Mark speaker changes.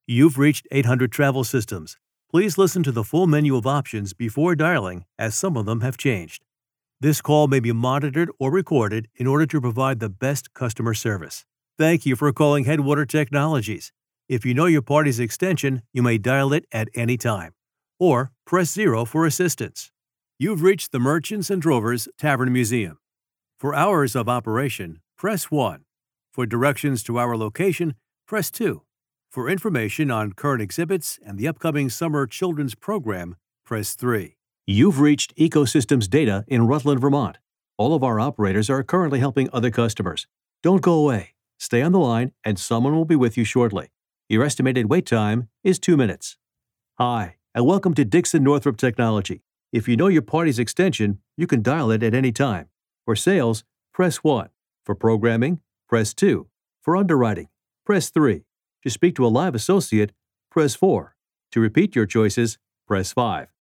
Speaker 1: You've reached 800 Travel Systems. Please listen to the full menu of options before dialing, as some of them have changed. This call may be monitored or recorded in order to provide the best customer service. Thank you for calling Headwater Technologies. If you know your party's extension, you may dial it at any time, or press 0 for assistance. You've reached the Merchants and Drovers Tavern Museum. For hours of operation, press 1. For directions to our location, press 2. For information on current exhibits and the upcoming summer children's program, press 3. You've reached Ecosystems Data in Rutland, Vermont. All of our operators are currently helping other customers. Don't go away. Stay on the line and someone will be with you shortly. Your estimated wait time is 2 minutes. Hi, and welcome to Dixon Northrop Technology. If you know your party's extension, you can dial it at any time. For sales, press 1. For programming, press 2. For underwriting, press 3. To speak to a live associate, press 4. To repeat your choices, press 5.